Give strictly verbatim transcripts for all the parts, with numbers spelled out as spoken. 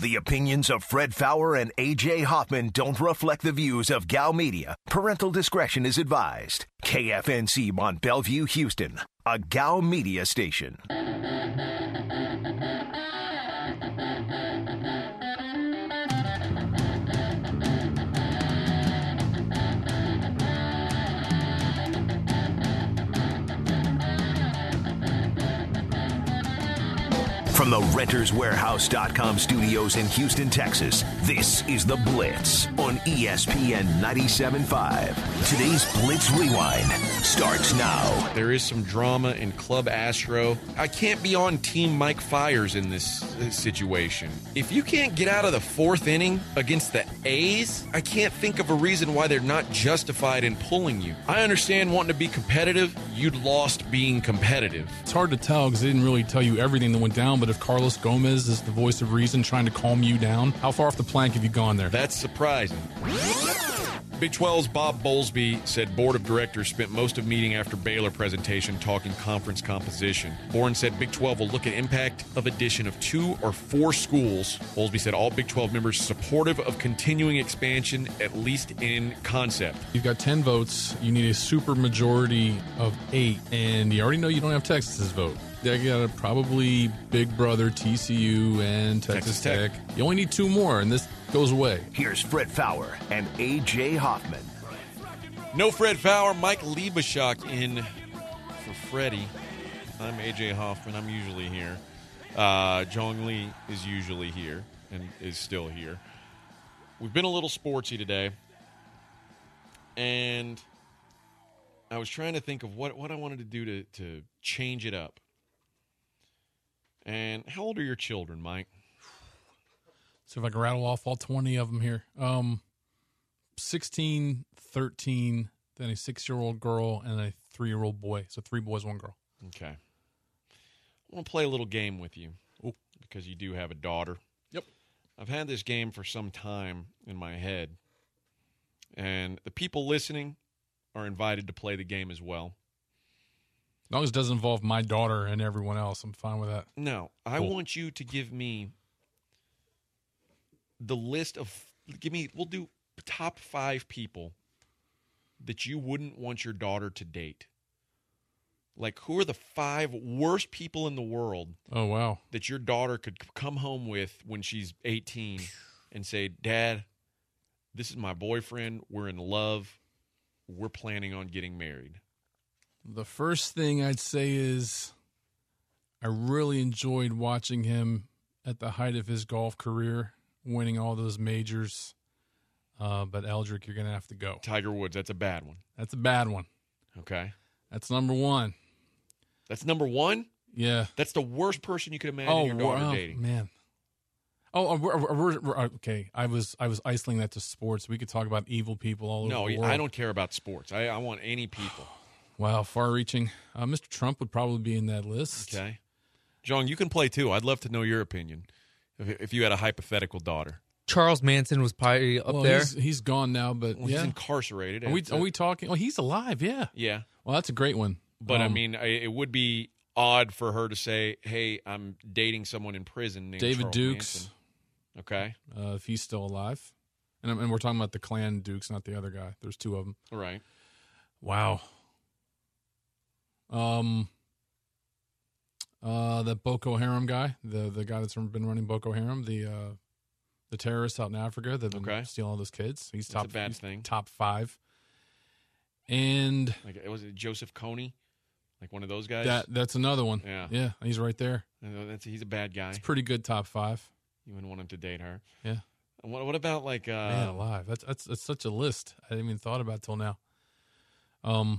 The opinions of Fred Fowler and A J Hoffman don't reflect the views of Gal Media. Parental discretion is advised. K F N C Mont Bellevue, Houston, a Gal Media station. From the Renters Warehouse dot com studios in Houston, Texas, this is The Blitz on E S P N ninety-seven point five. Today's Blitz Rewind starts now. There is some drama in Club Astro. I can't be on Team Mike Fiers in this, this situation. If you can't get out of the fourth inning against the A's, I can't think of a reason why they're not justified in pulling you. I understand wanting to be competitive. You'd lost being competitive. It's hard to tell because they didn't really tell you everything that went down, but if Carlos Gomez is the voice of reason trying to calm you down, how far off the plank have you gone there? That's surprising. Big twelve's Bob Bowlesby said board of directors spent most of meeting after Baylor presentation talking conference composition. Bourne said Big twelve will look at impact of addition of two or four schools. Bowlesby said all Big twelve members supportive of continuing expansion, at least in concept. You've got ten votes. You need a super majority of eight, and you already know you don't have Texas's vote. They got probably Big Brother, T C U, and Texas, Texas Tech. Tech. You only need two more, and this goes away. Here's Fred Fowler and A J Hoffman. No Fred Fowler, Mike Liebeshock in for Freddie. I'm A J Hoffman. I'm usually here. Uh, Jong Lee is usually here and is still here. We've been a little sportsy today, and I was trying to think of what, what I wanted to do to, to change it up. And how old are your children, Mike? So if I can rattle off all twenty of them here. Um, sixteen, thirteen, then a six-year-old girl, and a three-year-old boy. So three boys, one girl. Okay. I want to play a little game with you. Ooh. Because you do have a daughter. Yep. I've had this game for some time in my head. And the people listening are invited to play the game as well. As long as it doesn't involve my daughter and everyone else, I'm fine with that. No, I cool. want you to give me the list of, give me, we'll do top five people that you wouldn't want your daughter to date. Like, who are the five worst people in the world? Oh, wow. That your daughter could come home with when she's eighteen and say, Dad, this is my boyfriend. We're in love. We're planning on getting married. The first thing I'd say is I really enjoyed watching him at the height of his golf career, winning all those majors. Uh, but Eldrick, you're going to have to go. Tiger Woods, that's a bad one. That's a bad one. Okay. That's number one. That's number one? Yeah. That's the worst person you could imagine oh, your daughter wow, dating. Man. Oh, we're, we're, we're, okay. I was I was isolating that to sports. We could talk about evil people all no, over the world. I don't care about sports. I, I want any people. Wow, far-reaching. Uh, Mister Trump would probably be in that list. Okay. John, you can play too. I'd love to know your opinion if, if you had a hypothetical daughter. Charles Manson was probably up well, there. He's, he's gone now, but well, yeah. He's incarcerated. Are we, are we talking? Oh, he's alive, yeah. Yeah. Well, that's a great one. But, um, I mean, it would be odd for her to say, hey, I'm dating someone in prison named David Charles Dukes. Manson. Okay. Uh, if he's still alive. And, and we're talking about the clan Dukes, not the other guy. There's two of them. Right. Wow. Um, uh, the Boko Haram guy, the the guy that's been running Boko Haram, the uh, the terrorist out in Africa that's been okay. stealing all those kids. He's that's top a bad he's thing. Top five. And like was it Joseph Kony, like one of those guys? That that's another one. Yeah, yeah, he's right there. That's, he's a bad guy. It's pretty good top five. You wouldn't want him to date her. Yeah. What what about like uh, man alive? That's that's that's such a list. I didn't even thought about it till now. Um.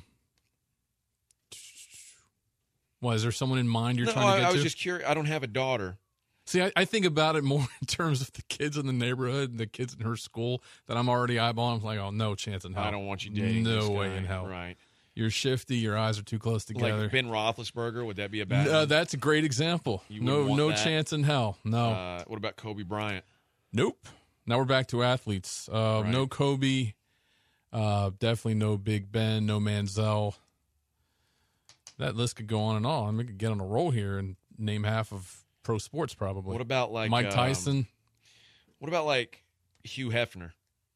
What, is there someone in mind you're no, trying to I, get I was to? just curious. I don't have a daughter. See, I, I think about it more in terms of the kids in the neighborhood and the kids in her school that I'm already eyeballing. I'm like, oh, no chance in hell. I don't want you dating No this way guy. in hell. Right. You're shifty. Your eyes are too close together. Like Ben Roethlisberger, would that be a bad No, one? that's a great example. You no wouldn't want no that? chance in hell. No. Uh, what about Kobe Bryant? Nope. Now we're back to athletes. Uh, Right. No Kobe. Uh, definitely no Big Ben. No Manziel. That list could go on and on. I mean, we could get on a roll here and name half of pro sports probably. What about like Mike um, Tyson? What about like Hugh Hefner?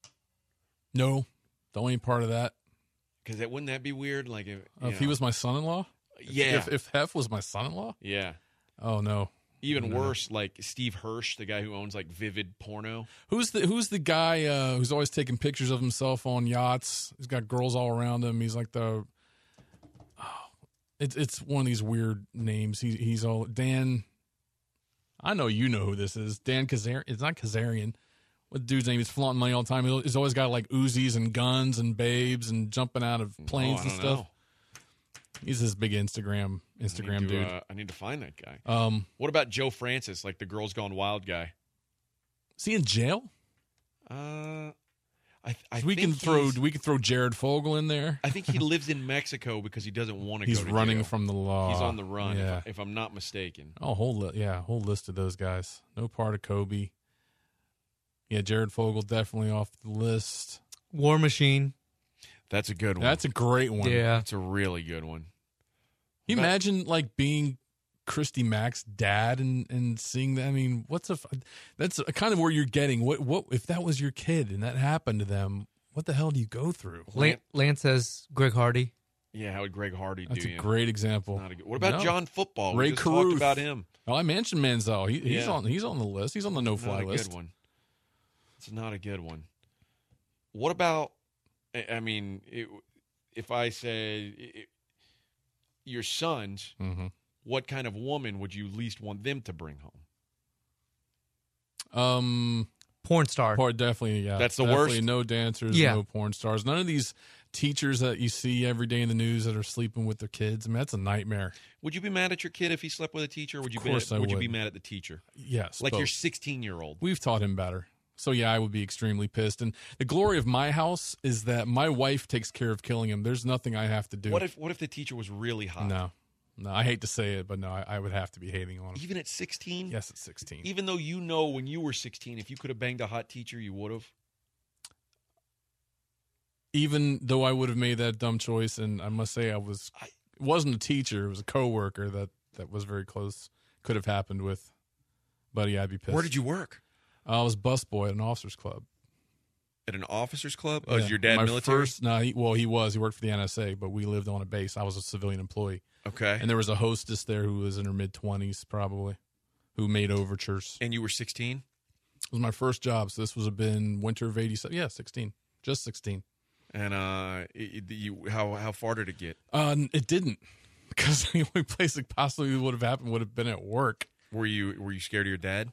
No, don't ain't part of that. Because that wouldn't that be weird? Like if, Uh, if know. he was my son-in-law? Yeah. If, if Hef was my son-in-law? Yeah. Oh, no. Even No. worse, like Steve Hirsch, the guy who owns like Vivid Porno. Who's the Who's the guy uh, who's always taking pictures of himself on yachts? He's got girls all around him. He's like the. Oh, it's it's one of these weird names. He he's all Dan. I know you know who this is. Dan Kazarian. It's not Kazarian. What dude's name? He's flaunting money all the time. He's always got like Uzis and guns and babes and jumping out of planes Oh, I and don't stuff. know. He's this big Instagram I Instagram need to, dude. Uh, I need to find that guy. Um, What about Joe Francis, like the Girls Gone Wild guy? is he in jail? Uh, I, I we think can throw he's- we can throw Jared Fogle in there. I think he lives in Mexico because he doesn't want to go He's to running jail. from the law. He's on the run, Yeah. if, I, if I'm not mistaken. Oh, whole li- yeah, whole list of those guys. No part of Kobe. Yeah, Jared Fogle definitely off the list. War Machine. That's a good one. That's a great one. Yeah. That's a really good one. Can you But- imagine like being Christy Mack's dad and, and seeing that? I mean, what's a f- that's kind of where you're getting. What what if that was your kid and that happened to them? What the hell do you go through? Lan- Lance says Greg Hardy. Yeah, how would Greg Hardy That's do a you? great example. Not a good, what about No. John Football? Ray we just Caruth. talked about him. Oh, I mentioned Manziel. He, he's Yeah. on. He's on the list. He's on the no Not fly a list. good one. It's not a good one. What about? I I mean, it, if I said it, your sons, Mm-hmm. what kind of woman would you least want them to bring home? Um, Porn star. Part definitely, yeah. That's the Definitely worst? No dancers, Yeah. no porn stars. None of these teachers that you see every day in the news that are sleeping with their kids. I mean, that's a nightmare. Would you be mad at your kid if he slept with a teacher? Or would you Of course be, I would you be would. mad at the teacher? Yes, Like both. your sixteen-year-old. We've taught him better. So yeah, I would be extremely pissed. And the glory of my house is that my wife takes care of killing him. There's nothing I have to do. What if what if the teacher was really hot? No, no. I hate to say it, but no, I, I would have to be hating on him. Even at sixteen? Yes, at sixteen. Even though you know when you were sixteen, if you could have banged a hot teacher, you would have. Even though I would have made that dumb choice, and I must say I was I- it wasn't a teacher, it was a coworker that that was very close. Could have happened with. But yeah, I'd be pissed. Where did you work? I was busboy at an officers club. At an officers club? Oh, Yeah. is your dad My military? First, no, he, well, he was. He worked for the N S A, but we lived on a base. I was a civilian employee, Okay. and there was a hostess there who was in her mid twenties, probably, who made overtures. And you were sixteen? It was my first job, so this was have been winter of eighty-seven. Yeah, sixteen, just sixteen. And uh, it, it- you how how far did it get? Uh, it didn't, because the only place it possibly would have happened would have been at work. Were you were you scared of your dad?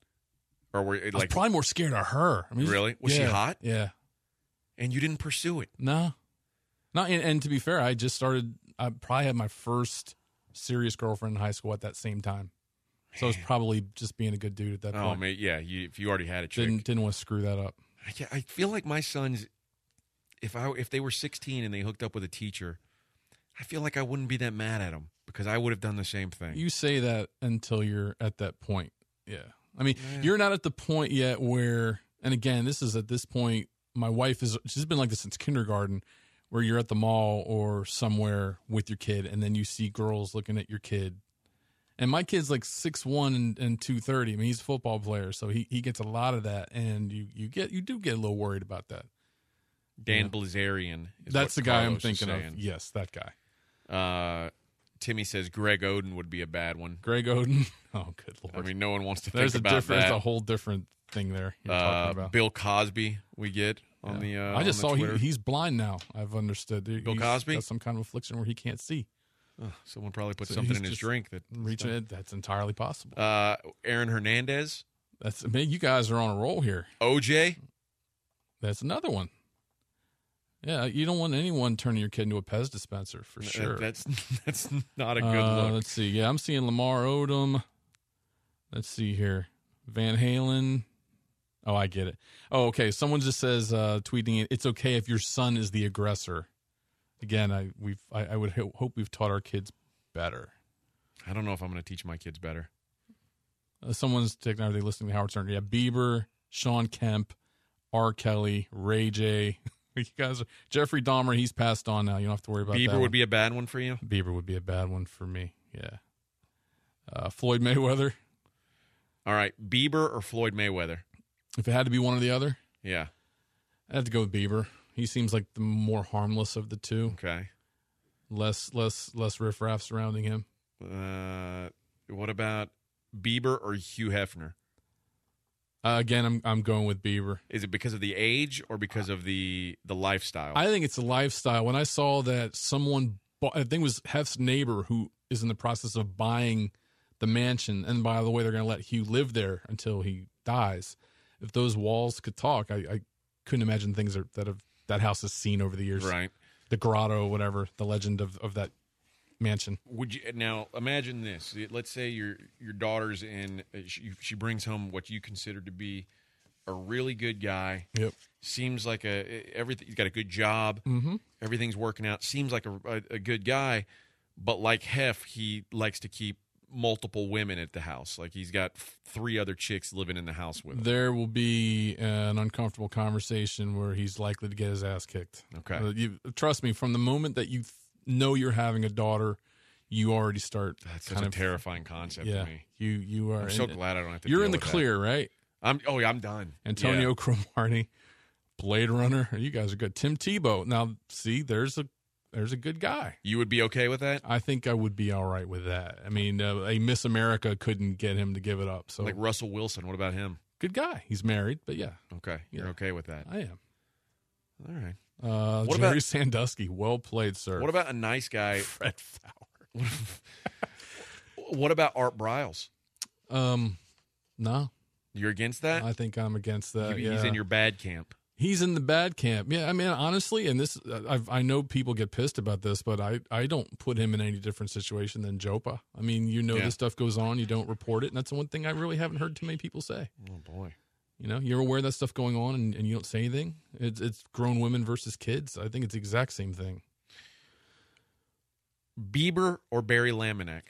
Or were you I was like probably more scared of her. I mean, Really? Was she yeah, hot? Yeah. and you didn't pursue it? No. No, and, and to be fair, I just started, I probably had my first serious girlfriend in high school at that same time. So I was probably just being a good dude at that Oh point. man, yeah. You, if you already had a chick, Didn't didn't want to screw that up. I, I feel like my sons, if I if they were sixteen and they hooked up with a teacher, I feel like I wouldn't be that mad at them because I would have done the same thing. You say that until you're at that point. Yeah. I mean, you're not at the point yet where, and again, this is at this point, my wife is, she's been like this since kindergarten, where you're at the mall or somewhere with your kid and then you see girls looking at your kid. And my kid's like six one and, and two thirty. I mean, he's a football player, so he, he gets a lot of that. And you, you get you do get a little worried about that. Dan Yeah. Blazarian. Is That's the what guy I'm Carlos is thinking of. saying. Yes, that guy. Uh, Timmy says Greg Oden would be a bad one. Greg Oden. Oh, good Lord. I mean, no one wants to there's think a about different, that. there's a whole different thing there you're uh, talking about. Bill Cosby, we get on the. Uh, I just on saw the he, Twitter. he's blind now. I've understood. Bill He's Cosby? got some kind of affliction where he can't see. Oh, someone probably put So something he's in his just drink that. Reaching it, that's entirely possible. Uh, Aaron Hernandez, That's man, you guys are on a roll here. O J. That's another one. Yeah, you don't want anyone turning your kid into a Pez dispenser for That- sure. That's that's not a good Uh, look. Let's see. Yeah, I'm seeing Lamar Odom. Let's see here. Van Halen. Oh, I get it. Oh, okay. Someone just says, uh, tweeting it, it's okay if your son is the aggressor. Again, I we've I, I would ho- hope we've taught our kids better. I don't know if I'm going to teach my kids better. Uh, someone's taking, are they listening to Howard Stern? Yeah, Bieber, Sean Kemp, R. Kelly, Ray J. You guys are, Jeffrey Dahmer, he's passed on now. You don't have to worry about that. Bieber would one. be a bad one for you. Bieber would be a bad one for me. Yeah. Uh, Floyd Mayweather. All right, Bieber or Floyd Mayweather. If it had to be one or the other, Yeah. I'd have to go with Bieber. He seems like the more harmless of the two. Okay. Less, less, less riffraff surrounding him. Uh, what about Bieber or Hugh Hefner? Uh, again, I'm I'm going with Bieber. Is it because of the age or because of the the lifestyle? I think it's a lifestyle. When I saw that someone, bought, I think it was Hef's neighbor who is in the process of buying the mansion, and by the way, they're going to let Hugh live there until he dies. If those walls could talk, I, I couldn't imagine things are, that have that house has seen over the years. Right. The grotto, whatever, the legend of, of that mansion. Would you now imagine this? Let's say your your daughter's in. She, she brings home what you consider to be a really good guy. Yep. Seems like a everything. He's got a good job. Mm-hmm. Everything's working out. Seems like a, a, a good guy, but like Hef, he likes to keep multiple women at the house. Like he's got f- three other chicks living in the house with him. There will be an uncomfortable conversation where he's likely to get his ass kicked. Okay. Uh, you, trust me, from the moment that you th- know you're having a daughter, you already start. That's such kind a of, terrifying concept yeah, to me. you you are. I'm so and- glad I don't have to. You're deal in the with that. clear, right? I'm. Oh yeah, I'm done. Antonio Yeah. Cromartie, Blade Runner. You guys are good. Tim Tebow. Now, see, there's a there's a good guy. You would be okay with that? I think I would be all right with that. I mean, uh, a Miss America couldn't get him to give it up. So, Like Russell Wilson. What about him? good guy. He's married, but yeah, Okay, you're Yeah. okay with that. I am. All right. Uh, What Jerry about- Sandusky. Well played, sir. What about a nice guy? Fred Fowler? What about Art Briles? Um, no, You're against that? I think I'm against that. He- yeah. He's in your bad camp. He's in the bad camp. Yeah, I mean, honestly, and this, I've, I know people get pissed about this, but I, I don't put him in any different situation than Jopa. I mean, you know, Yeah. this stuff goes on, you don't report it, and that's the one thing I really haven't heard too many people say. Oh boy. You know, you're aware of that stuff going on, and, and you don't say anything. It's it's grown women versus kids. I think it's the exact same thing. Bieber or Barry Laminack?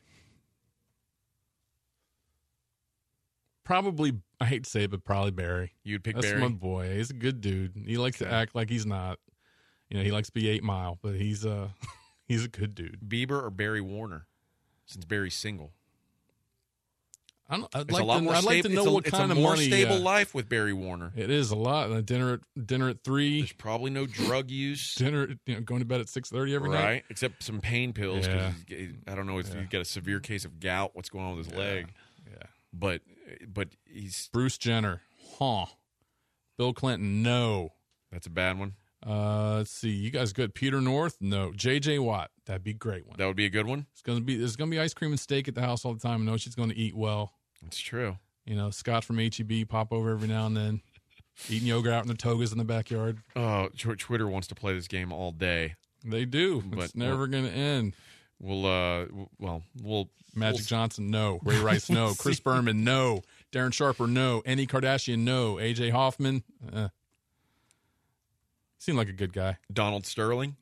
Probably, I hate to say it, but probably Barry. You'd pick That's Barry. my boy. He's a good dude. He likes Okay. to act like he's not. You know, he likes to be eight mile, but he's uh he's a good dude. Bieber or Barry Warner? Since Barry's single. I don't, I'd It's like a lot to, more I'd like stable. to know it's a, what it's kind a of more money. stable uh, life with Barry Warner. It is a lot. And a dinner at dinner at three. There's probably no drug use. Dinner, you know, going to bed at six thirty every night. Right, except some pain pills. 'cause Yeah. he's- he- I don't know if he's got a severe case of gout. What's going on with his leg? Yeah. But but he's Bruce Jenner, huh? Bill Clinton, no. that's a bad one. Uh, let's see. You guys good? Peter North, no. J J Watt, that'd be a great one. That would be a good one. It's gonna be there's gonna be ice cream and steak at the house all the time. I know she's gonna eat well. That's true. You know, Scott from H E B pop over every now and then, eating yogurt out in their togas in the backyard. Oh, Tw- Twitter wants to play this game all day. They do. But- It's never gonna end. We'll uh, w- well, we'll Magic we'll, Johnson, no. Ray Rice, no. Chris Berman, no. Darren Sharper, no. Andy Kardashian, no. A J Hoffman, eh. Seemed like a good guy. Donald Sterling.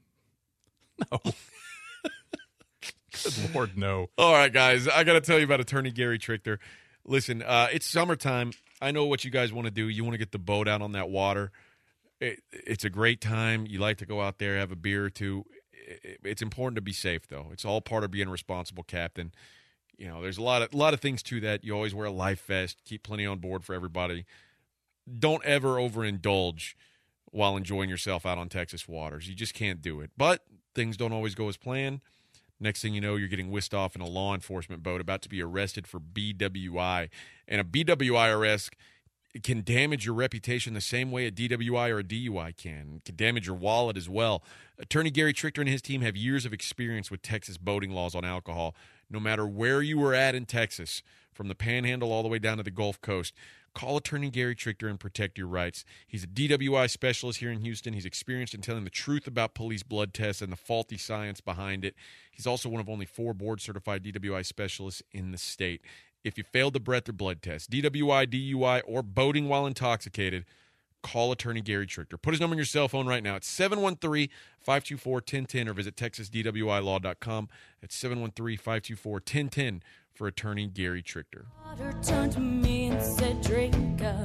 Good Lord, no. All right, guys, I got to tell you about attorney Gary Trichter. Listen, uh, it's summertime. I know what you guys want to do. You want to get the boat out on that water. It, it's a great time. You like to go out there, have a beer or two. It, it's important to be safe, though. It's all part of being a responsible captain. You know, there's a lot of a lot of things to that. You always wear a life vest. Keep plenty on board for everybody. Don't ever overindulge while enjoying yourself out on Texas waters. You just can't do it. But things don't always go as planned. Next thing you know, you're getting whisked off in a law enforcement boat about to be arrested for B W I. And a B W I arrest can damage your reputation the same way a D W I or a D U I can. It can damage your wallet as well. Attorney Gary Trichter and his team have years of experience with Texas boating laws on alcohol. No matter where you were at in Texas, from the Panhandle all the way down to the Gulf Coast, call attorney Gary Trichter and protect your rights. He's a D W I specialist here in Houston. He's experienced in telling the truth about police blood tests and the faulty science behind it. He's also one of only four board-certified D W I specialists in the state. If you failed the breath or blood test, D W I, D U I, or boating while intoxicated, call attorney Gary Trichter. Put his number on your cell phone right now. It's seven one three, five two four, one zero one zero or visit texas d w i law dot com. It's seven one three, five two four, one zero one zero for attorney Gary Trichter. Water turned to me and said, drink up.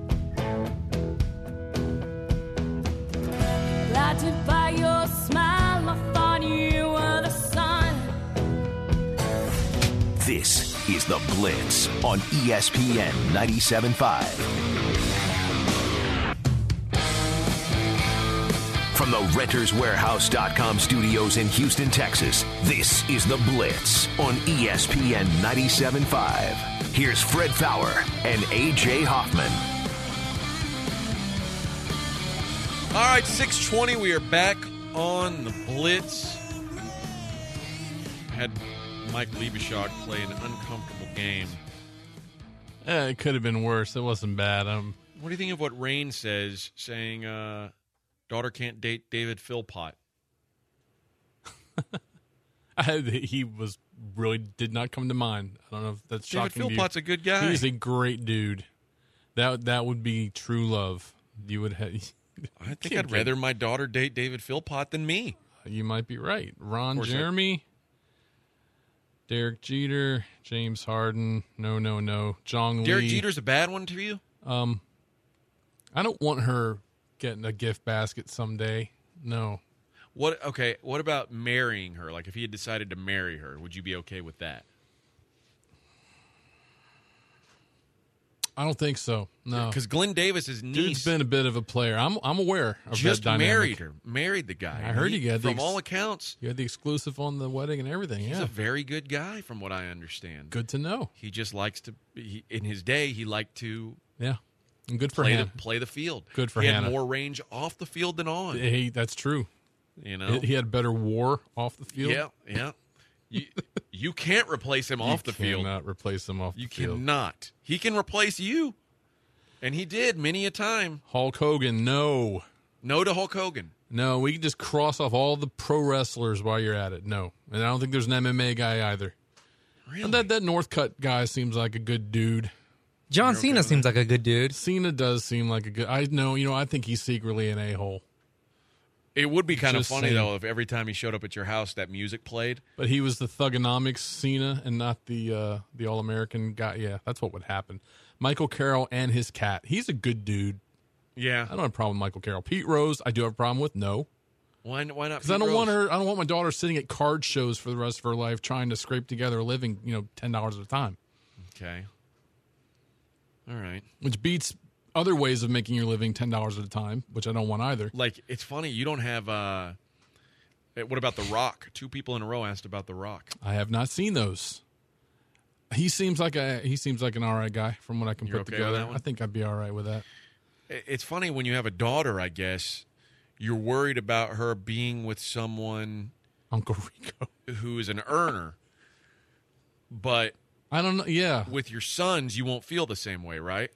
Blinded by your smile, I thought you were the sun. This is The Blitz on E S P N ninety-seven point five. From the Renters Warehouse dot com studios in Houston, Texas, this is The Blitz on E S P N ninety-seven point five. Here's Fred Fowler and A J Hoffman. All right, six twenty, we are back on The Blitz. Had Mike Liebeshock play an uncomfortable game. Eh, it could have been worse. It wasn't bad. Um, What do you think of what Rain says, saying uh, daughter can't date David Philpott? I, he was really did not come to mind. I don't know if that's David shocking to you. Philpott's a good guy. He's a great dude. That that would be true love. You would have. I think I'd rather my daughter date David Philpott than me. You might be right. Ron course, Jeremy, Derek Jeter, James Harden. No, no, no. Jong Derek Lee. Jeter's a bad one to you? Um, I don't want her getting a gift basket someday. No. What? Okay, what about marrying her? Like, if he had decided to marry her, would you be okay with that? I don't think so. No. Because Glenn Davis's niece Dude's been a bit of a player. I'm I'm aware of just that dynamic. married her, married the guy. I heard he, you got the from ex- all accounts, You had the exclusive on the wedding and everything. he's Yeah. a very good guy, from what I understand. Good to know. He just likes to. He, in his day, he liked to Yeah. And good for play the, him. play the field. Good for he Hannah. had more range off the field than on. Hey, that's true. You know, He he had better war off the field. yeah, yeah. You, you can't replace him off the You field. cannot replace him off You the field. cannot. He can replace you, and he did many a time. Hulk Hogan, no. No to Hulk Hogan. No, we can just cross off all the pro wrestlers while you're at it. No. And I don't think there's an M M A guy either. Really? And that, that Northcutt guy seems like a good dude. John okay Cena with seems like a good dude. Cena does seem like a good. I know, you know, I think he's secretly an a-hole. It would be kind of Just funny, saying. though, if every time he showed up at your house, that music played. But he was the Thugonomics Cena and not the uh, the All American guy. Yeah, that's what would happen. Michael Carroll and his cat. He's a good dude. Yeah. I don't have a problem with Michael Carroll. Pete Rose, I do have a problem with. No, Why, why not? because I Pete don't Rose? want her. I don't want my daughter sitting at card shows for the rest of her life trying to scrape together a living. You know, ten dollars at a time, Okay. All right. which beats other ways of making your living ten dollars at a time, which I don't want either. Like, it's funny. You don't have. Uh, eh, what about The Rock? Two people in a row asked about The Rock. I have not seen those. He seems like a he seems like an all right guy from what I can You're put okay with together. that one? I think I'd be all right with that. I- It's funny when you have a daughter, I guess, you're worried about her being with someone Uncle Rico. who is an earner. But I don't know. Yeah, with your sons, you won't feel the same way, right?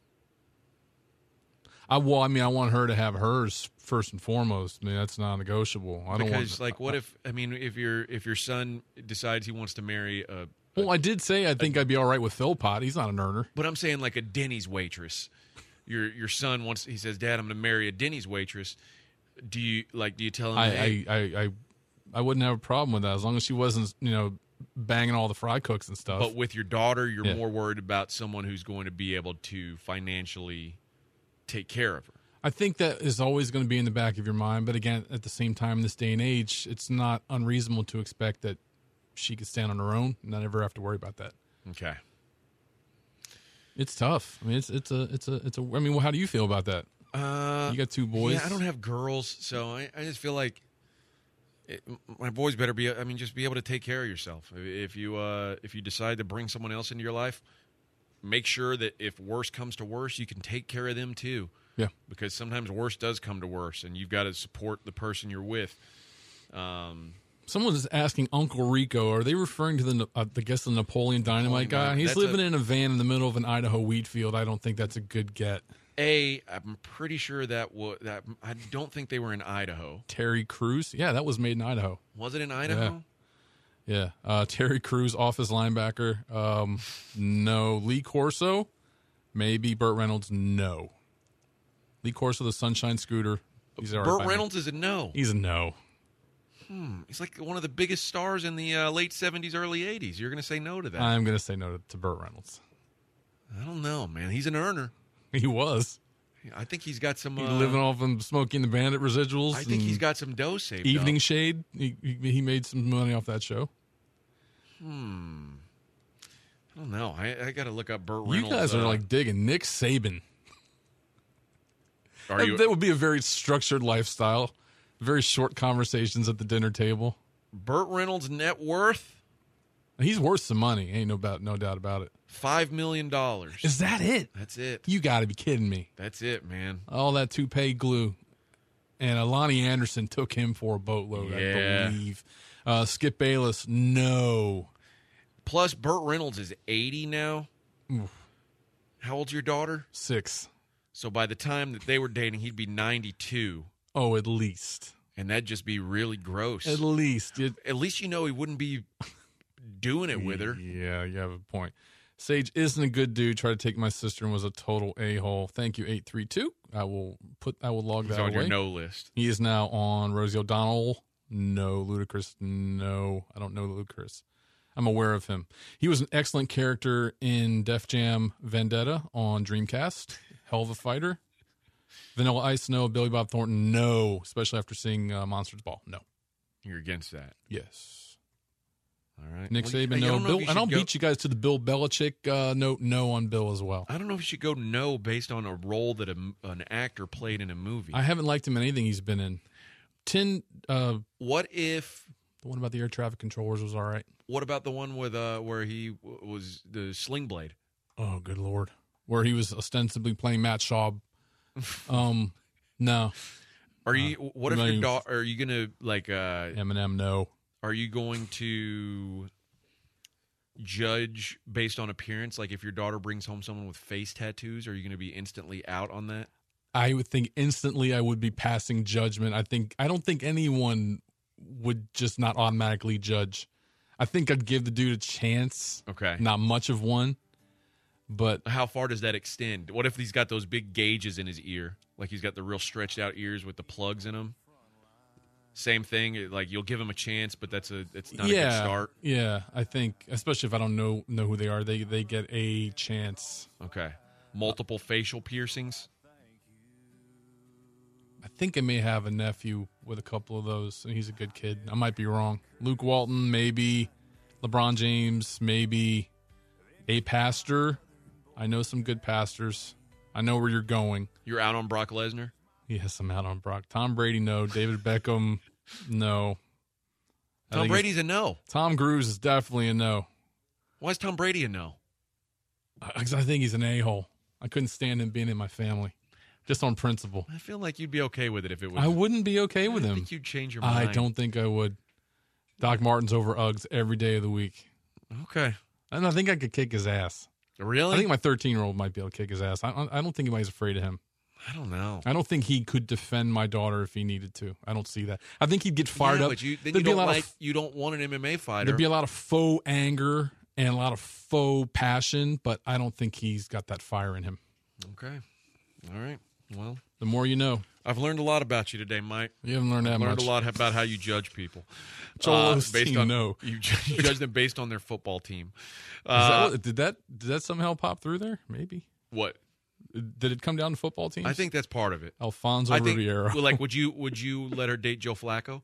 I well, I mean, I want her to have hers first and foremost. I mean, that's non-negotiable. I don't Because, want. like, what if, I mean, if your if your son decides he wants to marry a, Well, I did say I think I'd be all right with Philpott. He's not an earner. but I'm saying like a Denny's waitress. Your your son wants, he says, Dad, I'm going to marry a Denny's waitress. Do you, like, do you tell him, I, hey, I, I, I, I wouldn't have a problem with that as long as she wasn't, you know, banging all the fry cooks and stuff. but with your daughter, you're Yeah. more worried about someone who's going to be able to financially take care of her. I think that is always going to be in the back of your mind. But again, at the same time, in this day and age, it's not unreasonable to expect that she could stand on her own and not ever have to worry about that. Okay. It's tough. I mean, it's it's a it's a it's a. I mean, well, how do you feel about that? Uh, You got two boys. Yeah, I don't have girls, so I, I just feel like it, my boys better be. I mean, just be able to take care of yourself. If you uh, if you decide to bring someone else into your life, make sure that if worse comes to worse, you can take care of them too. Yeah. Because sometimes worse does come to worse, and you've got to support the person you're with. Um, Someone is asking Uncle Rico. Are they referring to the uh, I guess the Napoleon Dynamite Napoleon guy? Dynamite. He's That's living a- in a van in the middle of an Idaho wheat field. I don't think that's a good get. a, I'm pretty sure that was that. I don't think they were in Idaho. Terry Crews. Yeah, that was made in Idaho. Was it in Idaho? Yeah. Uh, Terry Crews, office linebacker. Um, no. Lee Corso. Maybe. Burt Reynolds. No. Lee Corso, the Sunshine Scooter. He's all right by Burt me. Reynolds is a no. He's a no. He's like one of the biggest stars in the uh, late seventies, early eighties. You're going to say no to that? I'm going to say no to, to Burt Reynolds. I don't know, man. He's an earner. He was. I think he's got some. He Uh, living off of Smokey and the Bandit residuals. I think and he's got some dough saved. Evening up. Shade. He, he he made some money off that show. I don't know. I, I got to look up Burt You Reynolds. guys are uh, like digging Nick Saban. Are That, you? that would be a very structured lifestyle. Very short conversations at the dinner table. Burt Reynolds' net worth? He's worth some money. Ain't no about no doubt about it. Five million dollars. Is that it? That's it. You got to be kidding me. That's it, man. All that toupee glue. And Alani Anderson took him for a boatload, Yeah. I believe. Uh, Skip Bayless, no. Plus, Burt Reynolds is eighty now. Oof. How old's your daughter? Six. So by the time that they were dating, he'd be ninety-two. Oh, at least. And that'd just be really gross. At least. It, At least you know he wouldn't be doing it with her. Yeah, you have a point. Sage isn't a good dude. Tried to take my sister and was a total a-hole. Thank you, eight three two. I will put. I will log He's that on away. your no list. He is now on Rosie O'Donnell. No. Ludacris. No. I don't know Ludacris. I'm aware of him. He was an excellent character in Def Jam Vendetta on Dreamcast. Hell of a fighter. Vanilla Ice, no. Billy Bob Thornton, no. Especially after seeing uh, Monsters Ball, no. You're against that. Yes. All right. Nick Well, you- Saban, I no. don't know if Bill, you and I'll should go- beat you guys to the Bill Belichick uh, note, no on Bill as well. I don't know if you should go no based on a role that a, an actor played in a movie. I haven't liked him in anything he's been in. Tin, uh, What if? the one about the air traffic controllers was all right. What about the one with uh where he w- was the Sling Blade? Oh, good Lord. Where he was ostensibly playing Matt Schaub. Um, no. Are you? What if no, your you- daughter? Are you gonna like? uh Eminem, no. Are you going to judge based on appearance? Like if your daughter brings home someone with face tattoos, are you going to be instantly out on that? I would think instantly I would be passing judgment. I think I don't think anyone would just not automatically judge. I think I'd give the dude a chance. Okay. Not much of one, but How far does that extend? What if he's got those big gauges in his ear? Like he's got the real stretched out ears with the plugs in them? Same thing. Like you'll give him a chance, but that's a it's not yeah, a good start. yeah. I think, especially if I don't know know who they are, they they get a chance. Okay. Multiple facial piercings. I think I may have a nephew with a couple of those, and he's a good kid. I might be wrong. Luke Walton, maybe. LeBron James, maybe. A pastor. I know some good pastors. I know where you're going. You're out on Brock Lesnar. Yes, I'm out on Brock. Tom Brady, no. David Beckham, no. I Tom think Brady's a no. it's- Tom Cruise is definitely a no. Why is Tom Brady a no? I, I think he's an a-hole. I couldn't stand him being in my family, just on principle. I feel like you'd be okay with it if it was. I wouldn't be okay with I him. think you'd change your mind. I don't think I would. Doc Martens over Uggs every day of the week. Okay. And I think I could kick his ass. Really? I think my thirteen-year-old might be able to kick his ass. I, I don't think anybody's afraid of him. I don't know. I don't think he could defend my daughter if he needed to. I don't see that. I think he'd get fired yeah, up. But you, then There'd you be a don't lot like of you don't want an M M A fighter. there'd be a lot of faux anger and a lot of faux passion, but I don't think he's got that fire in him. Okay. All right. Well, The more you know. I've learned a lot about you today, Mike. You haven't learned that I've learned much. a lot about how you judge people. Joel based Osteen, on no. you, ju- you judge them based on their football team. Is that Uh, what- did that did that somehow pop through there? Maybe. what? Did it come down to football teams? I think that's part of it. Alfonso I think. Riviera. well, like, would you would you let her date Joe Flacco?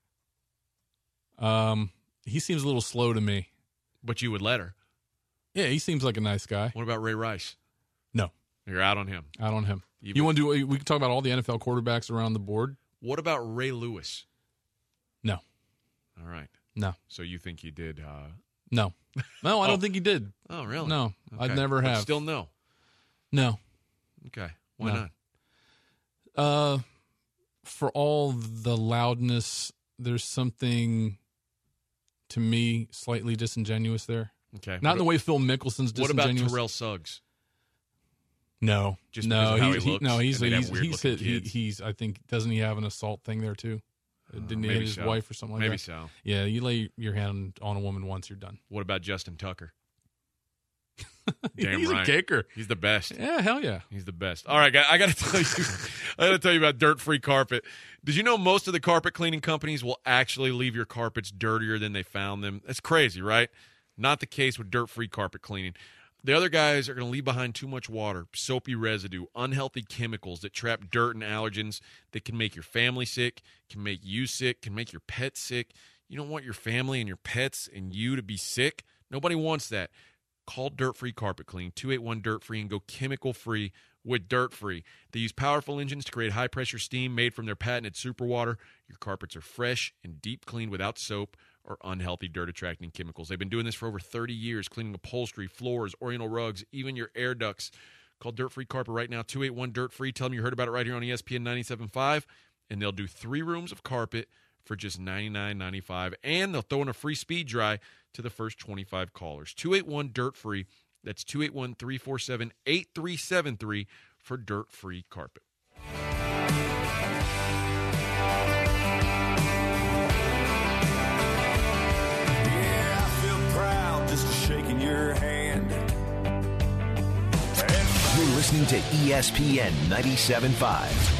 Um, he seems a little slow to me. But you would let her. Yeah, he seems like a nice guy. What about Ray Rice? No, You're out on him. out on him. You- You want to do? We can talk about all the N F L quarterbacks around the board. What about Ray Lewis? No, All right. no, So you think he did? Uh, no, no. I Oh. don't think he did. oh, really? No, I'd Okay. never But have. Still no. No. Okay. Why No. not? Uh, for all the loudness, there's something to me slightly disingenuous there. Okay. Not what, in the way Phil Mickelsen's What about disingenuous. Terrell Suggs? No, Just no, because of how he's he he, looks, no, he's and they'd have he's he's, weird-looking hit, he, kids. he's. I think doesn't he have an assault thing there too? Didn't he maybe hit his so. wife or something like Maybe that? so. Yeah, you lay your hand on a woman once, you're done. What about Justin Tucker? Damn he's right. a kicker. He's the best. Yeah, hell yeah. He's the best. All right, guys, I got to tell you, I got to tell you about Dirt Free Carpet. Did you know most of the carpet cleaning companies will actually leave your carpets dirtier than they found them? That's crazy, right? Not the case with Dirt Free Carpet Cleaning. The other guys are going to leave behind too much water, soapy residue, unhealthy chemicals that trap dirt and allergens that can make your family sick, can make you sick, can make your pets sick. You don't want your family and your pets and you to be sick. Nobody wants that. Call Dirt Free Carpet Clean, two eight one dirt free, and go chemical free with Dirt Free. They use powerful engines to create high-pressure steam made from their patented superwater. Your carpets are fresh and deep cleaned without soap or unhealthy dirt-attracting chemicals. They've been doing this for over thirty years, cleaning upholstery, floors, oriental rugs, even your air ducts. Call Dirt Free Carpet right now, two eight one dirt free. Tell them you heard about it right here on E S P N ninety-seven point five, and they'll do three rooms of carpet for just ninety-nine ninety-five, and they'll throw in a free speed dry to the first twenty-five callers. two eight one dirt free. That's two eight one, three four seven, eight three seven three for Dirt Free Carpet. Yeah, I feel proud just shaking your hand. You're listening to E S P N ninety-seven point five.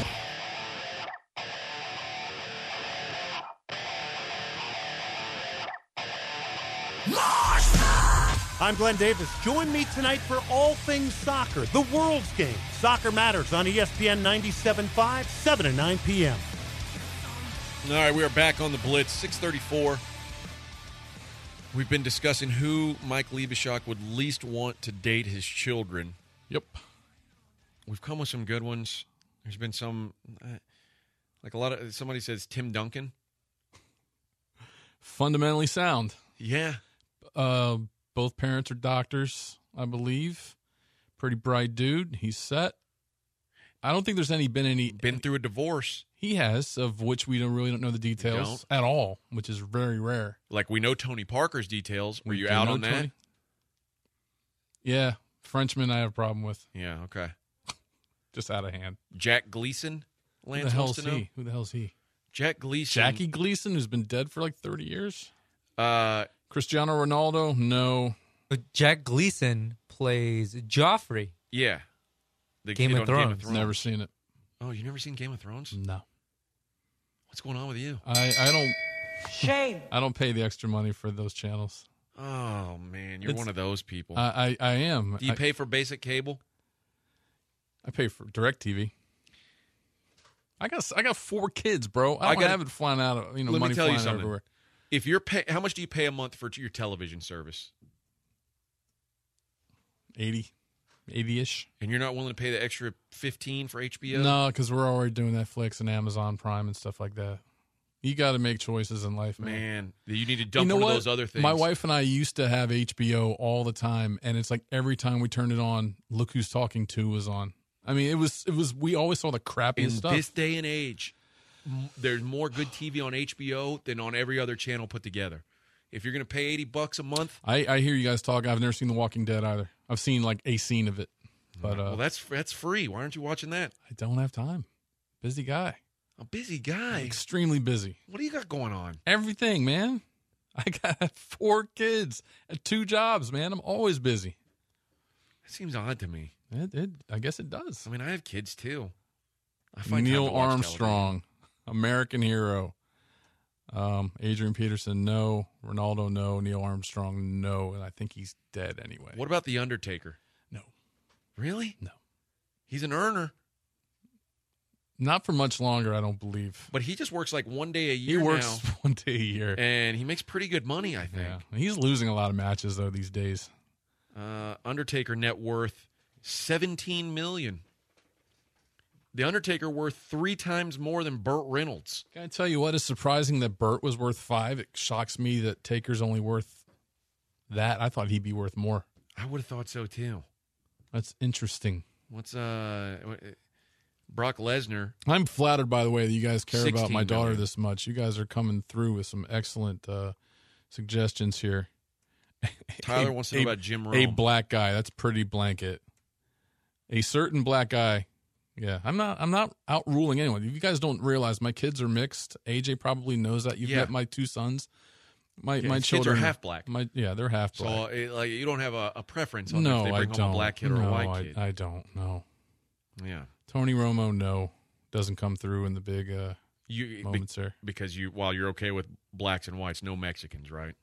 I'm Glenn Davis. Join me tonight for all things soccer, the world's game. Soccer Matters on E S P N ninety-seven point five, seven to nine p.m. All right, we are back on the Blitz, six thirty-four. We've been discussing who Mike Liebeshock would least want to date his children. Yep. We've come with some good ones. There's been some, uh, like a lot of, somebody says Tim Duncan. Fundamentally sound. Yeah. Uh, both parents are doctors, I believe. Pretty bright dude. He's set. I don't think there's any been any. Been through a divorce. He has, of which we don't really don't know the details at all, which is very rare. Like we know Tony Parker's details. Were We you do out know on that? Tony? Yeah. Frenchman I have a problem with. Yeah, okay. Just out of hand. Jack Gleason? Who Lance the hell's wants to know. he? Who the hell's he? Jack Gleason. Jackie Gleason, who's been dead for like thirty years? Uh, Cristiano Ronaldo? No. But Jack Gleason plays Joffrey. yeah. The Game kid of on Thrones. Game of Thrones. Never seen it. Oh, you never seen Game of Thrones? No. What's going on with you? I, I don't Shame. I don't pay the extra money for those channels. Oh, man. You're It's- one of those people. I, I, I am. Do you I, pay for basic cable? I pay for DirecTV. I got I got four kids, bro. I I don't gotta- have it flying out. You know, Let me money tell you flying something. everywhere. If you're pay, how much do you pay a month for your television service? eighty, eighty-ish. And you're not willing to pay the extra fifteen for H B O? No, because we're already doing Netflix and Amazon Prime and stuff like that. You got to make choices in life, man. Man, you need to dump you know one what? of those other things. My wife and I used to have H B O all the time, and it's like every time we turned it on, Look Who's Talking To was on. I mean, it was it was. We always saw the crappiest In stuff. this day and age, m- there's more good T V on H B O than on every other channel put together. If you're going to pay eighty bucks a month, I, I hear you guys talk. I've never seen The Walking Dead either. I've seen like a scene of it, but uh, well, that's that's free. Why aren't you watching that? I don't have time. Busy guy, A busy guy. extremely busy. What do you got going on? Everything, man. I got four kids and two jobs, man. I'm always busy. It seems odd to me. It, it, I guess it does. I mean, I have kids too. I find time Neil to watch Armstrong, American hero. Um, Adrian Peterson, no. Ronaldo, no. Neil Armstrong, no. And I think he's dead anyway. television. What about The Undertaker? No. Really? No. He's an earner, Not for much longer, I don't believe. but he just works like one day a He year works now, one day a year. and he makes pretty good money, I think. Yeah. He's losing a lot of matches, though, these days. Uh, Undertaker net worth seventeen million dollars. The Undertaker worth three times more than Burt Reynolds. Can I tell you what is surprising that Burt was worth five? It shocks me that Taker's only worth that. I thought he'd be worth more. I would have thought so too. That's interesting. What's uh what- Brock Lesnar? I'm flattered, by the way, that you guys care about my sixteen daughter million. this much. You guys are coming through with some excellent uh, suggestions here. Tyler A- wants to know a- about Jim Rome. A black guy. That's pretty blanket. A certain black guy. Yeah, I'm not. I'm not out ruling anyone. If you guys don't realize, my kids are mixed. A J probably knows that. You've Yeah. met my two sons. My Yeah, my his kids children are half black. My yeah, they're half So black. it, like you don't have a, a preference on no, if they I bring home don't. a black kid or no, a white I, kid. I don't. No. yeah, Tony Romo, no, doesn't come through in the big uh, you be, moments there. because you while you're okay with blacks and whites, no Mexicans, right?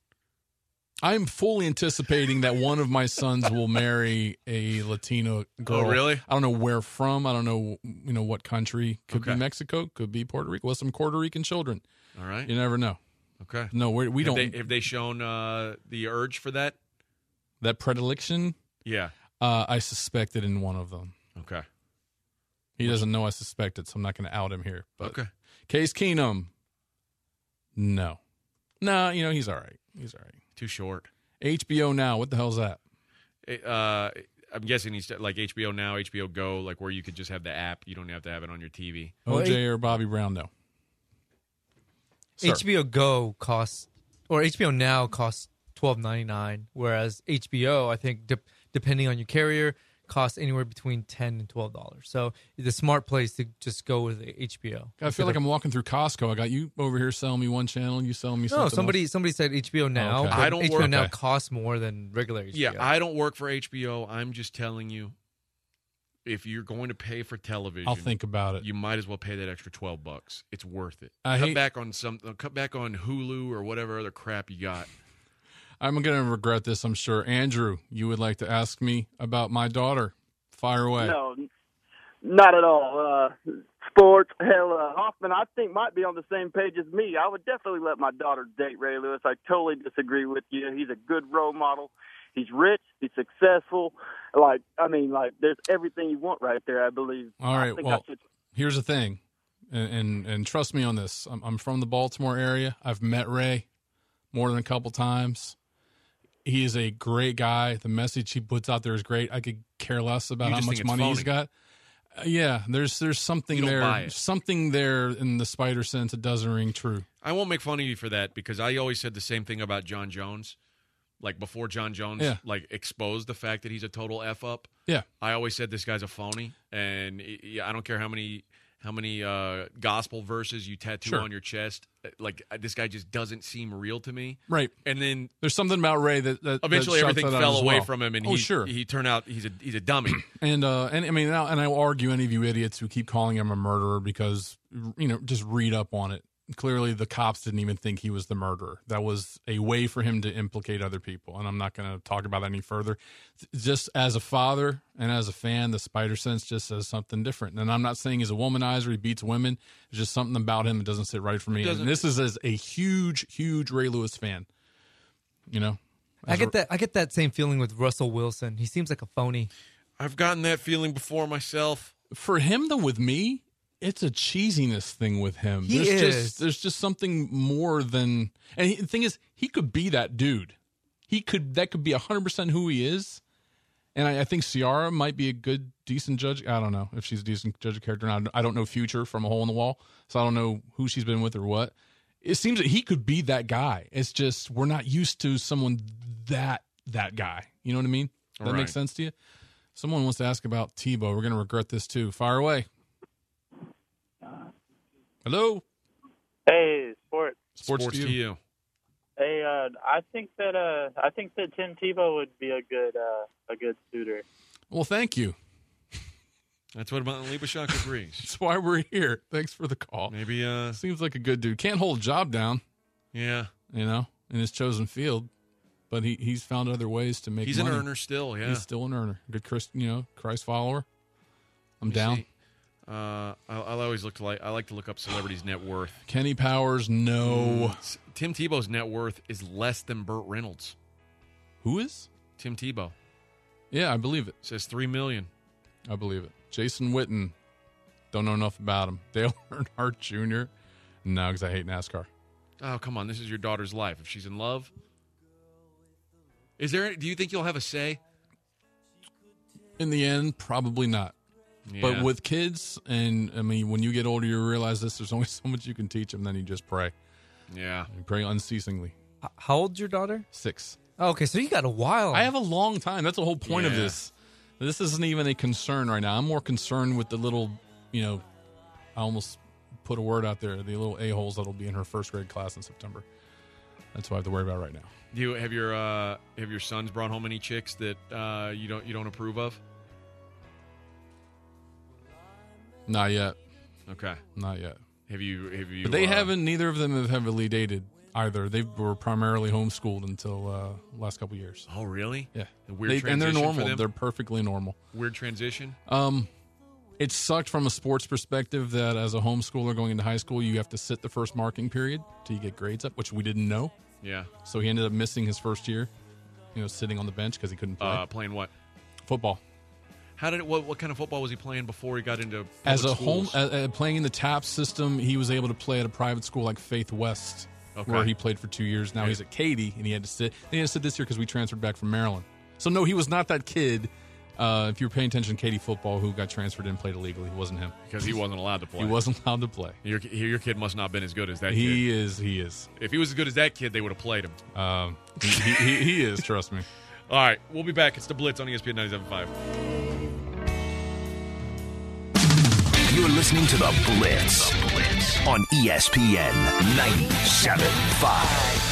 I'm fully anticipating that one of my sons will marry a Latino girl. Oh, really? I don't know where from. I don't know, you know, what country. Could Okay. be Mexico. Could be Puerto Rico. With some Puerto Rican children. All right. You never know. Okay. No, we, we have don't. They, have they shown uh, the urge for that? That predilection, Yeah. uh, I suspected in one of them. Okay. He doesn't know I suspect it, so I'm not going to out him here. But Okay. Case Keenum, no. No, you know, he's all right. He's all right. Too short. H B O Now, what the hell's that? It, uh, I'm guessing he's like H B O Now, H B O Go, like where you could just have the app. You don't have to have it on your T V. O J or Bobby Brown, no. Sir. H B O Go costs, or H B O Now costs twelve ninety-nine, whereas H B O, I think, de- depending on your carrier, costs anywhere between ten and twelve dollars. So it's a smart place to just go with H B O. I feel like I'm walking through Costco. I got you over here selling me one channel, you selling me something No, somebody else. somebody said H B O Now. Okay. But I don't H B O work- Now okay. costs more than regular H B O. Yeah, I don't work for H B O. I'm just telling you, if you're going to pay for television, I'll think about it. you might as well pay that extra twelve bucks. It's worth it. I cut hate- back on some. Cut back on Hulu or whatever other crap you got. I'm going to regret this, I'm sure. Andrew, you would like to ask me about my daughter. Fire away. No, not at all. Uh, sports, hell, uh, Hoffman, I think, might be on the same page as me. I would definitely let my daughter date Ray Lewis. I totally disagree with you. He's a good role model. He's rich. He's successful. Like, I mean, like, there's everything you want right there, I believe. All right, I think well, I should... here's the thing, and, and and trust me on this. I'm, I'm from the Baltimore area. I've met Ray more than a couple times. He is a great guy. The message he puts out there is great. I could care less about You how just much think it's money he's phony. got. Uh, yeah, there's there's something You don't buy there, it. something there in the spider sense that doesn't ring true. I won't make fun of you for that because I always said the same thing about John Jones. Like before John Jones Yeah. like exposed the fact that he's a total F up. Yeah, I always said this guy's a phony, and yeah, I don't care how many how many uh, gospel verses you tattoo Sure. on your chest. Like this guy just doesn't seem real to me. right. And then There's something about Ray that, that eventually that shuts everything that out fell as away well. from him, and oh he sure. he turned out he's a he's a dummy. And uh, and I mean, now, and I will argue any of you idiots who keep calling him a murderer because you know just read up on it. Clearly, the cops didn't even think he was the murderer. That was a way for him to implicate other people, and I'm not going to talk about that any further. Just as a father and as a fan, the spider sense just says something different. And I'm not saying he's a womanizer; he beats women. There's just something about him that doesn't sit right for me. Doesn't- And this is as a huge, huge Ray Lewis fan. You know, I As get a- that. I get that same feeling with Russell Wilson. He seems like a phony. I've gotten that feeling before myself. For him, though, with me, it's a cheesiness thing with him. He there's is. just there's just something more than, and he, the thing is, he could be that dude. He could that could be a hundred percent who he is. And I, I think Ciara might be a good, decent judge. I don't know if she's a decent judge of character. Or not. I don't know Future from A Hole in the Wall, so I don't know who she's been with or what. It seems that he could be that guy. It's just we're not used to someone that that guy. You know what I mean? Does that Right. make sense to you? Someone wants to ask about Tebow. We're going to regret this too. Fire away. Hello, Hey, sports. sports, Sports to to you. you. Hey, uh, I think that uh, I think that Tim Tebow would be a good uh, a good suitor. Well, thank you. That's what Martin Liebeshock agrees. That's why we're here. Thanks for the call. Maybe, uh, Seems like a good dude. Can't hold a job down, yeah. you know, in his chosen field, but he, he's found other ways to make He's money. an earner still, yeah. He's still an earner. Good Christ, you know, Christ follower. I'm You down. see, Uh, I, I always look to like I like to look up celebrities' net worth. Kenny Powers, no. S- Tim Tebow's net worth is less than Burt Reynolds. Who is? Tim Tebow Yeah, I believe it. says three million. I believe it. Jason Witten, don't know enough about him. Dale Earnhardt Junior No, because I hate NASCAR. Oh, come on! This is your daughter's life. If she's in love, is there? Do you think you'll have a say? In the end, probably not. Yeah. But with kids, and I mean, when you get older, you realize this. There's only so much you can teach them. Then you just pray. yeah, You pray unceasingly. H- How old's your daughter? Six. Oh, okay, so you got a while. I have a long time. That's the whole point of Yeah. this. This isn't even a concern right now. I'm more concerned with the little, you know, I almost put a word out there, the little a-holes that'll be in her first grade class in September. That's what I have to worry about right now. Do you have your uh, have your sons brought home any chicks that uh, you don't you don't approve of? Not yet. Okay. Not yet. Have you have you? But they uh, haven't, neither of them have heavily dated either. They were primarily homeschooled until uh, last couple years. Oh, really? Yeah. A weird They- and they're transition for normal. them? They're perfectly normal. Weird transition. Um, it sucked from a sports perspective that as a homeschooler going into high school, you have to sit the first marking period till you get grades up, which we didn't know. Yeah. So he ended up missing his first year, you know, sitting on the bench because he couldn't play Uh, playing what? football. How did it, what, what kind of football was he playing before he got into As a schools? home, uh, uh, playing in the TAPS system, he was able to play at a private school like Faith West, Okay. where he played for two years. Now Yeah. he's at Katy, and he had to sit. And he had to sit this year because we transferred back from Maryland. So no, he was not that kid. Uh, if you were paying attention to Katy football, who got transferred in and played illegally, it wasn't him. Because he wasn't allowed to play. He wasn't allowed to play. Your, your kid must not have been as good as that He kid. is. He is. If he was as good as that kid, they would have played him. Um, he, he, he, he is. Trust me. All right, we'll be back. It's the Blitz on E S P N ninety-seven point five. You're listening to the Blitz, the Blitz. On E S P N ninety-seven point five.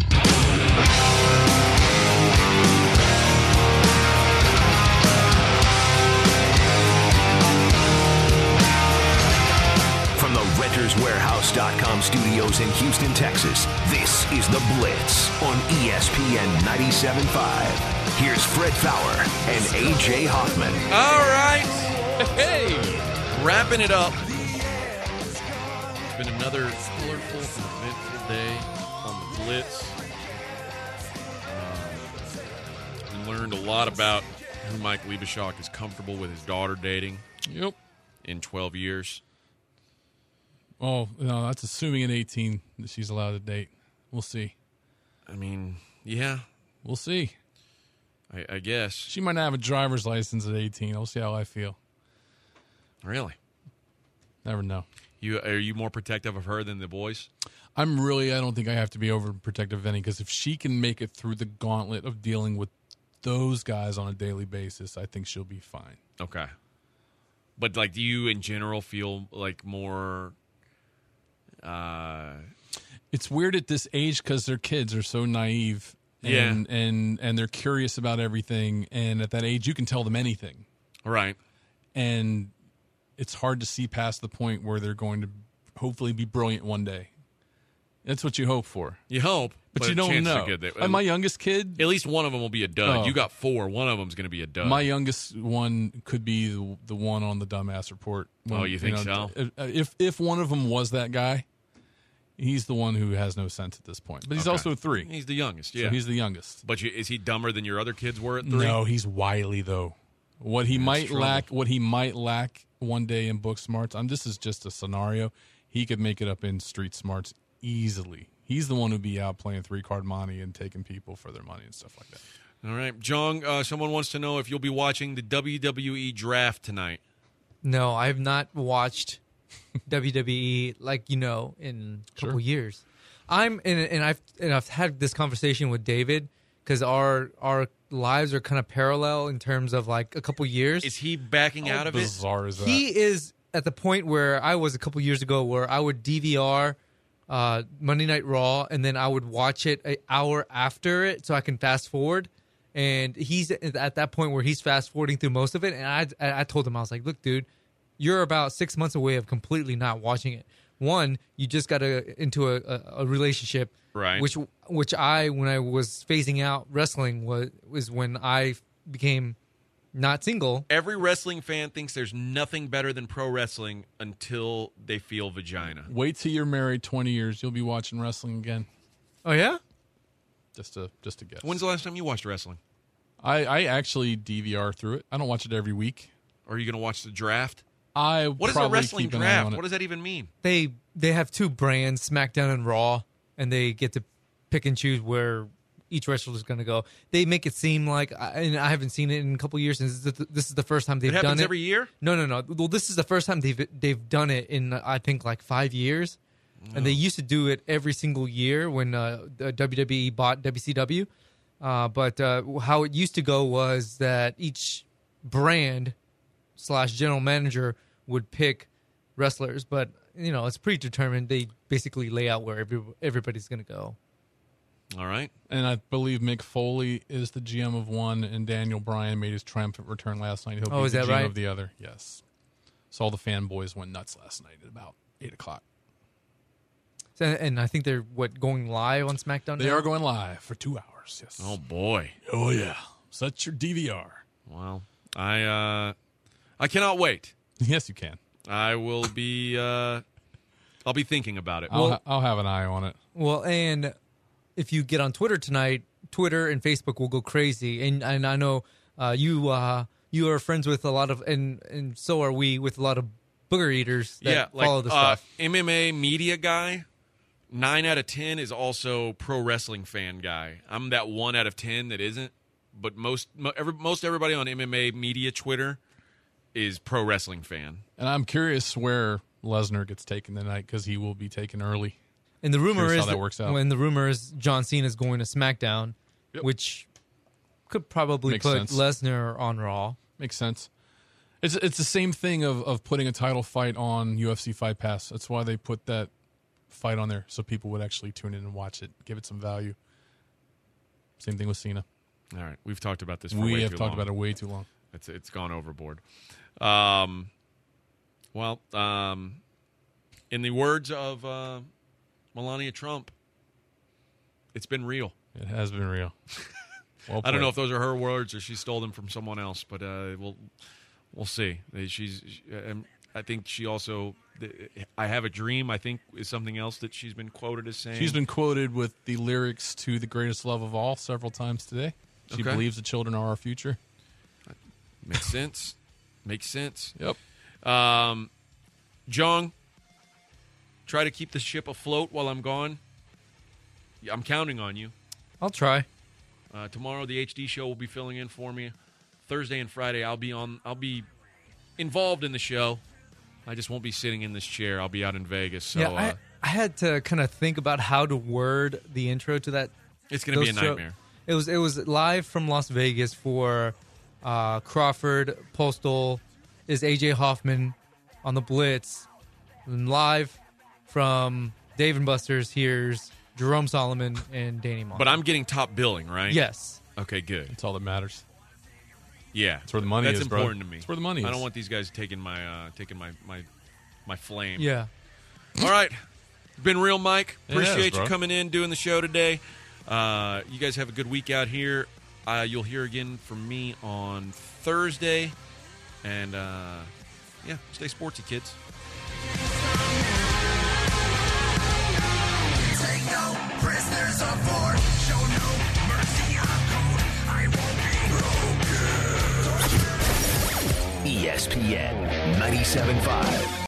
From the Renters Warehouse dot com studios in Houston, Texas, this is The Blitz on E S P N ninety-seven point five. Here's Fred Fowler and A J Hoffman. All right. Hey, wrapping it up. It's been another colorful and eventful day on The Blitz. Um, we learned a lot about who Mike Liebeshock is comfortable with his daughter dating. Yep. In twelve years. Oh, no, that's assuming at eighteen that she's allowed to date. We'll see. I mean, yeah. We'll see. I, I guess. She might not have a driver's license at eighteen. I'll see how I feel. Really? Never know. You Are you more protective of her than the boys? I'm really, I don't think I have to be overprotective of any, because if she can make it through the gauntlet of dealing with those guys on a daily basis, I think she'll be fine. Okay. But, like, do you in general feel like more... Uh, it's weird at this age because their kids are so naive and, Yeah. and and they're curious about everything. And at that age, you can tell them anything. right. And it's hard to see past the point where they're going to hopefully be brilliant one day. That's what you hope for. You hope. But, but you the don't chances know. are good that- Like my youngest kid, At least one of them will be a dud. Oh. You got four. One of them's going to be a dud. my youngest one could be the, the one on the dumbass report. Oh, you think so? If if one of them was that guy, he's the one who has no sense at this point. But he's Okay. also three. He's the youngest, yeah. So he's the youngest. But you, is he dumber than your other kids were at three? No, he's wily though. What he That's might trouble. lack, what he might lack one day in book smarts. I'm. This is just a scenario. He could make it up in street smarts easily. He's the one who'd be out playing three card money and taking people for their money and stuff like that. All right. Jong, uh, someone wants to know if you'll be watching the W W E draft tonight. No, I have not watched W W E like you know in a couple Sure. years. I'm and, and I've and I've had this conversation with David because our our lives are kind of parallel in terms of like a couple years. Is he backing out How of it? bizarre is that? He is at the point where I was a couple years ago, where I would D V R uh, Monday Night Raw, and then I would watch it an hour after it, so I can fast forward. And he's at that point where he's fast forwarding through most of it. And I, I told him, I was like, "Look, dude, you're about six months away of completely not watching it. One, you just got a, into a, a, a relationship, Right. Which, which I, when I was phasing out wrestling, was was when I became not single. Every wrestling fan thinks there's nothing better than pro wrestling until they feel vagina. Wait till you're married twenty years. You'll be watching wrestling again. Oh yeah. Just a just a guess. When's the last time you watched wrestling? I, I actually D V R through it. I don't watch it every week. Or are you going to watch the draft? I What is a probably wrestling keep an eye draft? on it. What does that even mean? They they have two brands, SmackDown and Raw, and they get to pick and choose where each wrestler is going to go. They make it seem like, and I haven't seen it in a couple of years. And this is the, this is the first time they've It happens done it every year? No, no, no. Well, this is the first time they've they've done it in I think like five years, and they used to do it every single year when uh, the W W E bought W C W. Uh, but uh, how it used to go was that each brand slash general manager would pick wrestlers, but you know it's predetermined. They basically lay out where every, everybody's going to go. All right. And I believe Mick Foley is the G M of one, and Daniel Bryan made his triumphant return last night. He'll Oh, be is the that G M right? of the other. Yes. So all the fanboys went nuts last night at about eight o'clock. So, and I think they're what going live on SmackDown. They now? are going live for two hours. Yes. Oh, boy. Oh yeah. Set your D V R. Well, I uh, I cannot wait. Yes, you can. I will be uh, I'll be thinking about it. I'll, ha- I'll have an eye on it. Well, and if you get on Twitter tonight, Twitter and Facebook will go crazy. And and I know uh, you uh, you are friends with a lot of, and and so are we, with a lot of booger eaters that yeah, like follow the uh, stuff. M M A media guy. Nine out of ten is also pro wrestling fan guy. I'm that one out of ten that isn't. But most mo- every, most everybody on M M A media Twitter is pro wrestling fan. And I'm curious where Lesnar gets taken tonight because he will be taken early. And the rumor Curious is how that works out. when the rumor is John Cena is going to SmackDown, Yep. which could probably Makes put sense. Lesnar on Raw. Makes sense. It's it's the same thing of, of putting a title fight on U F C Fight Pass. That's why they put that fight on there so people would actually tune in and watch it, give it some value. Same thing with Cena. All right, we've talked about this for We way have too talked long. about it way too long. It's it's gone overboard. Um, well, um, in the words of uh, Melania Trump, it's been real. It has been real. Well I don't know if played. those are her words or she stole them from someone else, but uh, we'll we'll see. She's, she, um, I think she also. I have a dream. I think is something else that she's been quoted as saying. She's been quoted with the lyrics to "The Greatest Love of All" several times today. She Okay. believes the children are our future. Makes sense. Makes sense. Yep. Um, Jong, try to keep the ship afloat while I'm gone. Yeah, I'm counting on you. I'll try. Uh, tomorrow, the H D show will be filling in for me. Thursday and Friday, I'll be on. I'll be involved in the show. I just won't be sitting in this chair. I'll be out in Vegas. So yeah, uh, I, I had to kind of think about how to word the intro to that. it's going to be a those show- nightmare. It was it was live from Las Vegas for uh, Crawford Postal is A J Hoffman on the Blitz, and live from Dave and Buster's. Here's Jerome Solomon and Danny Monk. But I'm getting top billing, right? yes, Okay, good. That's all that matters. Yeah, That's where the money That's is, bro. important to me. That's where the money I is. don't want these guys taking my uh, taking my, my my flame. yeah. All right. Been real, Mike. It has, Appreciate you bro. coming in, doing the show today. Uh, you guys have a good week out here. Uh, you'll hear again from me on Thursday. And, uh, yeah, stay sportsy, kids. Take no prisoners of war. Show no mercy. I'm cold. I won't be broken. E S P N ninety-seven point five.